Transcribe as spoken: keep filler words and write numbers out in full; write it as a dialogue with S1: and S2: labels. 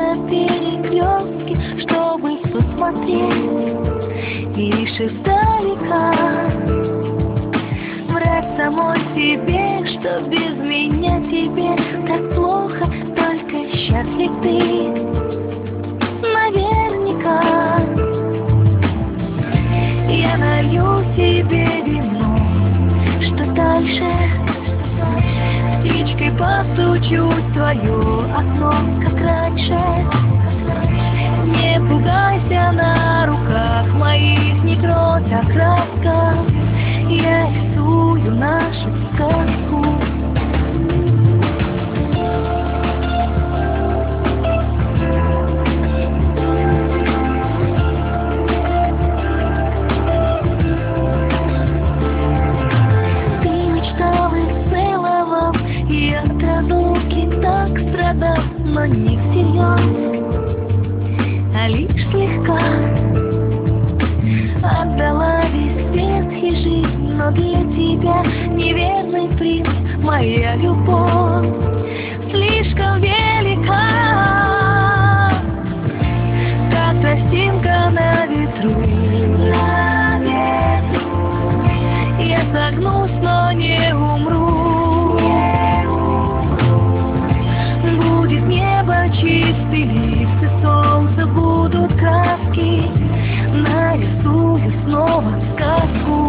S1: на перекрестке, чтобы посмотреть, и лишь издалека врать самой себе, что без меня тебе так плохо, только счастлив ты наверняка. Я налью тебе вино, что дальше птичкой постучусь в твое окно, как раньше. Не пугайся, на руках моих не кровь, а краска. Я рисую нашу сказку. Ты мечтал и целовал, и от разлуки так страдал, но не всерьез, а лишь слегка. Отдала весь свет и жизнь, но для тебя, неверный принц, моя любовь слишком велика, как тростинка на ветру. На ветру я согнусь, но не умру. Не умру. Будет небо, чистый лист и солнце, будут краски. Нарисую снова сказку.